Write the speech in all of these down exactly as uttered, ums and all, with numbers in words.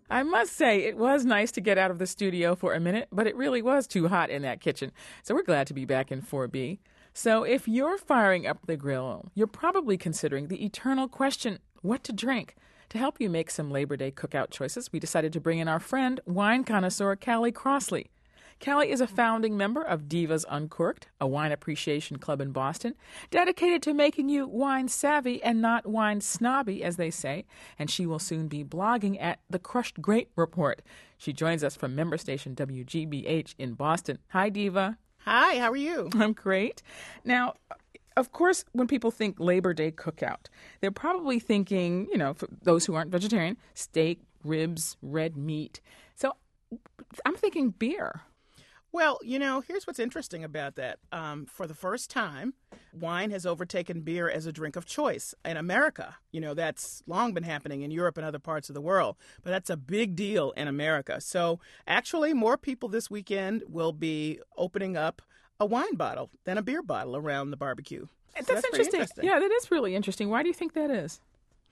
I must say, it was nice to get out of the studio for a minute, but it really was too hot in that kitchen. So we're glad to be back in four B. So if you're firing up the grill, you're probably considering the eternal question, what to drink? To help you make some Labor Day cookout choices, we decided to bring in our friend, wine connoisseur Callie Crossley. Callie is a founding member of Divas Uncorked, a wine appreciation club in Boston, dedicated to making you wine savvy and not wine snobby, as they say, and she will soon be blogging at The Crushed Grape Report. She joins us from member station W G B H in Boston. Hi, Diva. Hi, how are you? I'm great. Now, of course, when people think Labor Day cookout, they're probably thinking, you know, for those who aren't vegetarian, steak, ribs, red meat. So I'm thinking beer. Well, you know, here's what's interesting about that. Um, for the first time, wine has overtaken beer as a drink of choice in America. You know, that's long been happening in Europe and other parts of the world, but that's a big deal in America. So actually, more people this weekend will be opening up a wine bottle than a beer bottle around the barbecue. So That's, that's interesting. interesting. Yeah, that is really interesting. Why do you think that is?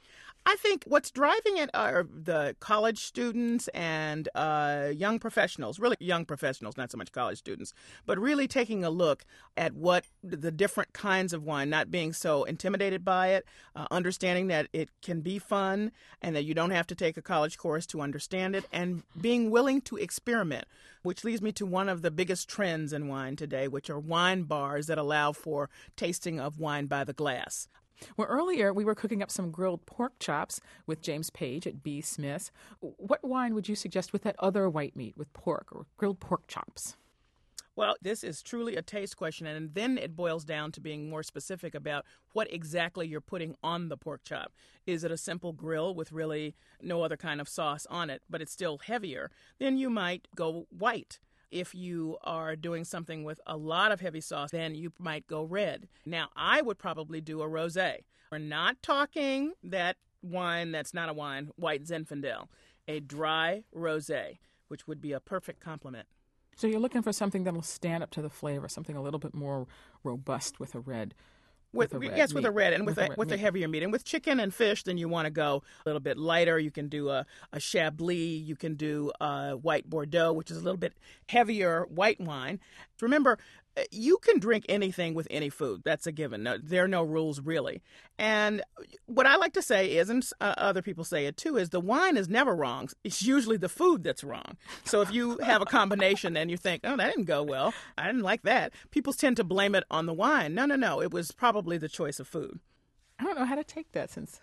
I think what's driving it are the college students and uh, young professionals, really young professionals, not so much college students, but really taking a look at what the different kinds of wine, not being so intimidated by it, uh, understanding that it can be fun and that you don't have to take a college course to understand it, and being willing to experiment, which leads me to one of the biggest trends in wine today, which are wine bars that allow for tasting of wine by the glass. Well, earlier we were cooking up some grilled pork chops with James Page at B. Smith's. What wine would you suggest with that other white meat, with pork or grilled pork chops? Well, this is truly a taste question, and then it boils down to being more specific about what exactly you're putting on the pork chop. Is it a simple grill with really no other kind of sauce on it, but it's still heavier? Then you might go white. If you are doing something with a lot of heavy sauce, then you might go red. Now, I would probably do a rosé. We're not talking that wine that's not a wine, white Zinfandel. A dry rosé, which would be a perfect complement. So you're looking for something that will stand up to the flavor, something a little bit more robust with a red. With, with a red yes, meat. with a red and with, with a, a with a meat. heavier meat. And with chicken and fish, then you want to go a little bit lighter. You can do a, a Chablis. You can do a white Bordeaux, which is a little bit heavier white wine. Remember, you can drink anything with any food. That's a given. No, there are no rules, really. And what I like to say is, and uh, other people say it too, is the wine is never wrong. It's usually the food that's wrong. So if you have a combination and you think, oh, that didn't go well, I didn't like that, people tend to blame it on the wine. No, no, no. It was probably the choice of food. I don't know how to take that since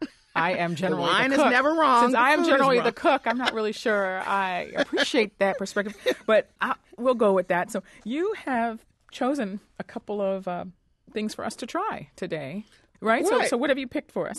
I am generally the, wine cook. is never wrong. Since The I am food is generally wrong. the cook, I'm not really sure I appreciate that perspective, but I, we'll go with that. So you have chosen a couple of uh, things for us to try today, right? So, Right. so what have you picked for us?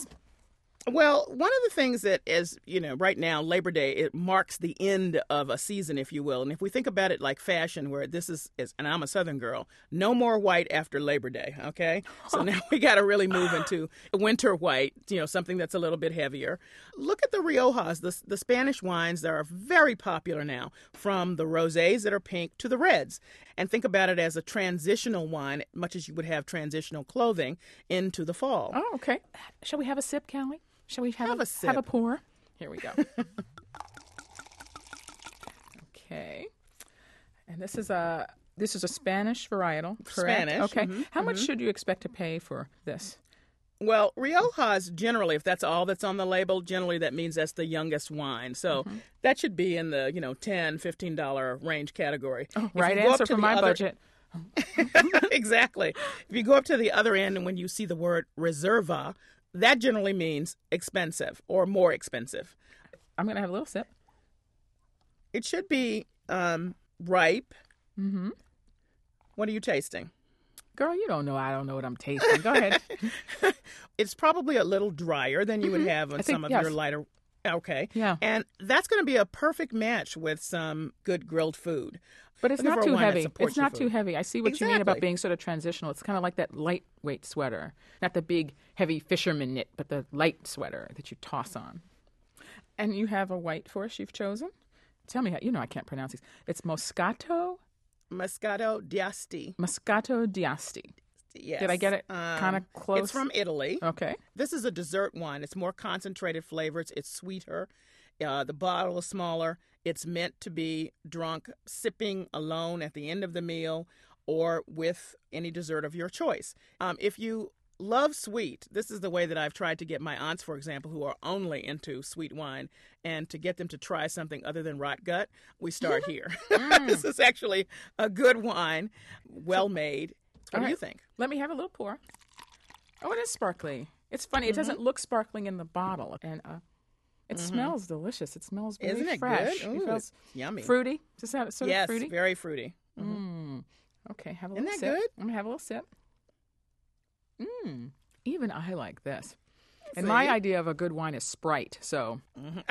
Well, one of the things that is, you know, right now, Labor Day, it marks the end of a season, if you will. And if we think about it like fashion, where this is, is and I'm a Southern girl, no more white after Labor Day, okay? So now we got to really move into winter white, you know, something that's a little bit heavier. Look at the Riojas, the, the Spanish wines that are very popular now, from the rosés that are pink to the reds. And think about it as a transitional wine, much as you would have transitional clothing into the fall. Oh, okay. Shall we have a sip, Callie? Shall we have, Have a, a sip. have a pour? Here we go. Okay. And this is a this is a Spanish varietal, correct? Spanish, Okay. mhm, How much should you expect to pay for this? Well, Riojas, generally, if that's all that's on the label, generally that means that's the youngest wine. So Mm-hmm. that should be in the, you know, ten dollars, fifteen dollars range category. Oh, If you right go up answer to for the my other- budget. Exactly. If you go up to the other end and when you see the word Reserva, that generally means expensive or more expensive. I'm going to have a little sip. It should be um, ripe. Mm-hmm. What are you tasting? Girl, you don't know. I don't know what I'm tasting. Go ahead. It's probably a little drier than you would have on I think- some of yes. your lighter. Okay. Yeah. And that's going to be a perfect match with some good grilled food. But it's Looking not for a too wine that heavy. supports It's your not too food. heavy. I see what you mean about Exactly. being sort of transitional. It's kind of like that lightweight sweater, not the big, heavy fisherman knit, but the light sweater that you toss on. And you have a white for us you've chosen. Tell me how. You know I can't pronounce these. It's Moscato, Moscato d'Asti. Moscato d'Asti. Yes. Did I get it Um, kind of close? It's from Italy. Okay. This is a dessert wine. It's more concentrated flavors. It's sweeter. Uh, the bottle is smaller. It's meant to be drunk sipping alone at the end of the meal or with any dessert of your choice. Um, if you love sweet, this is the way that I've tried to get my aunts, for example, who are only into sweet wine, and to get them to try something other than rot gut, we start here. Mm. This is actually a good wine, well made. What All do right. you think? Let me have a little pour. Oh, it is sparkly. It's funny. It Mm-hmm. doesn't look sparkling in the bottle, and uh, it smells delicious. It smells very Isn't it fresh. good? Ooh, it feels it's yummy. fruity. Does that sort yes, of fruity? very fruity. Mm. Okay, have a Isn't little that sip. good? I'm gonna have a little sip. Mm. Even I like this. And See? my idea of a good wine is Sprite. So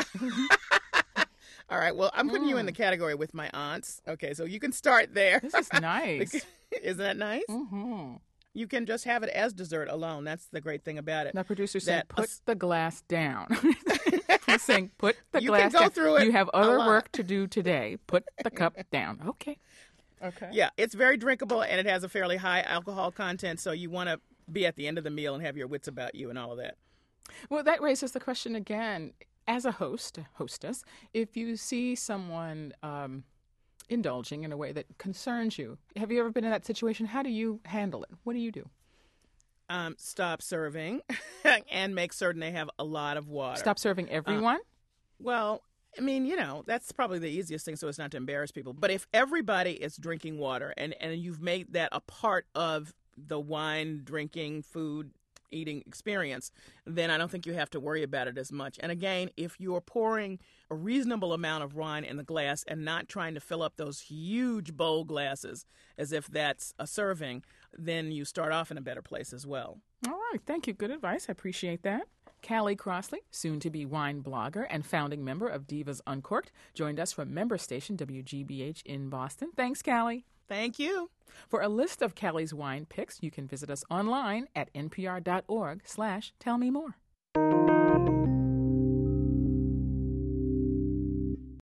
All right, well, I'm putting you in the category with my aunts. Okay, so you can start there. this is nice. Isn't that nice? hmm You can just have it as dessert alone. That's the great thing about it. Now, producer said, That- "Put the glass down." He's saying, "Put the You glass can go down. through it You have a other lot. work to do today. Put the cup down." Okay. Okay. Yeah, it's very drinkable and it has a fairly high alcohol content, so you want to be at the end of the meal and have your wits about you and all of that. Well, that raises the question again. As a host, hostess, if you see someone um, indulging in a way that concerns you, have you ever been in that situation? How do you handle it? What do you do? Um, stop serving and make certain they have a lot of water. Stop serving everyone? Well, I mean, you know, that's probably the easiest thing so as not to embarrass people. But if everybody is drinking water and, and you've made that a part of the wine, drinking, food, eating experience, then I don't think you have to worry about it as much. And again, if you're pouring a reasonable amount of wine in the glass and not trying to fill up those huge bowl glasses as if that's a serving, then you start off in a better place as well. All right. Thank you. Good advice. I appreciate that. Callie Crossley, soon-to-be wine blogger and founding member of Divas Uncorked, joined us from member station W G B H in Boston. Thanks, Callie. Thank you. For a list of Callie's wine picks, you can visit us online at npr.org slash tell me more.